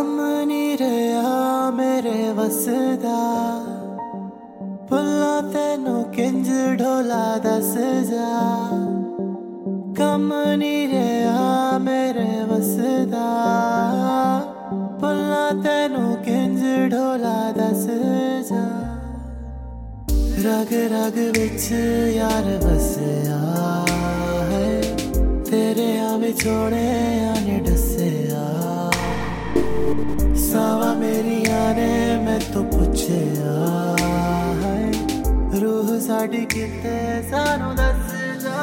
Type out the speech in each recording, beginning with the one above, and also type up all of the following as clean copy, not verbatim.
कम नहीं रहा मेरे वसदा भुला तेनू किंज ढोला दस जा कम नहीं रहा मेरे वसदा भुला तेनू किंज ढोला दस जा रग रग विच यार बसया है तेरे आवे छोड़े आने डसया सावा मेरी आने मैं तो पूछे है रूह साड़ी किते सानू दस जा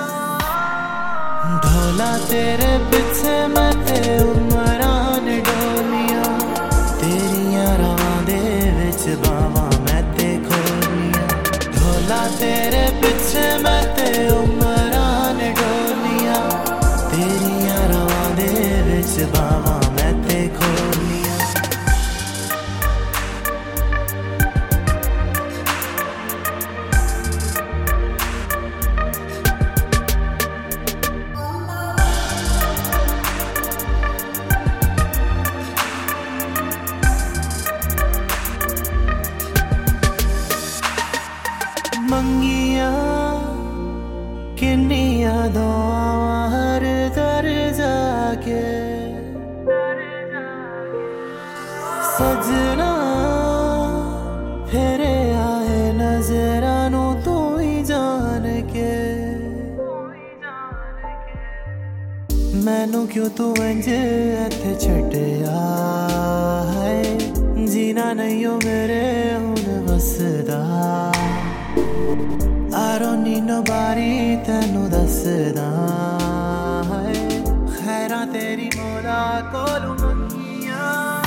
ढोला तेरे पिछे मैं ते उमरां ने डोलियां तेरियां रावां दे विच बावां मैं ते खोलियां ढोला तेरे पिछे मैं ते उमरां ने डोलियां तेरियां रावां दे विच बावां मैं ते खोलियां मंगिया किन्निया दुआवां हर दर जाके सजना फेरे आए नजरां नू तू ही जान के मैनू क्यों तू इंज इत्थे छड्डिया है जीना नहीं हो मेरे हुण वसदा I don't need nobody तेनू दसदा है खैरा तेरी मौला कोलू मंगिया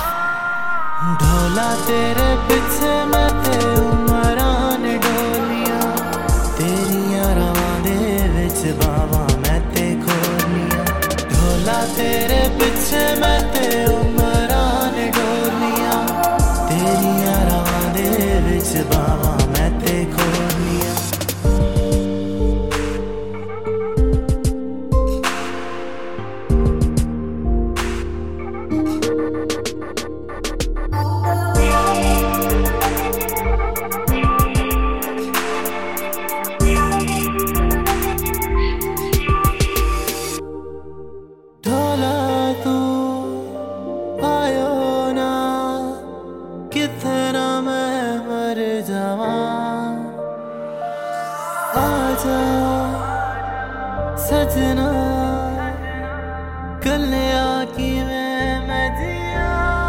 ढोला तेरे पिछे मैं ते उमरां ने डोलियां तेरियां रावां दे विच बावां मैं ते खोलियां ढोला तेरे पिछे मैं ते उमरां ने डोलियां तेरियां रावां दे विच बावां मैं ते खोलियां कितना मैं मर जावां आजा सजना कलिया की मैं जिया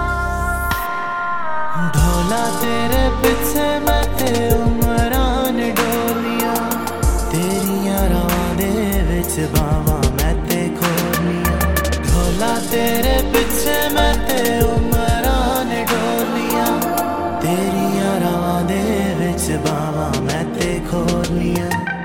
ढोला तेरे पिछे मैं ते उमरां ने डोलियां तेरियां रावां दे विच बावां मैं ते खोलियां ढोला तेरे पिछे मैं ते उमरां ने डोलियां तेरियां रावां दे विच बावां मैं ते खोलियां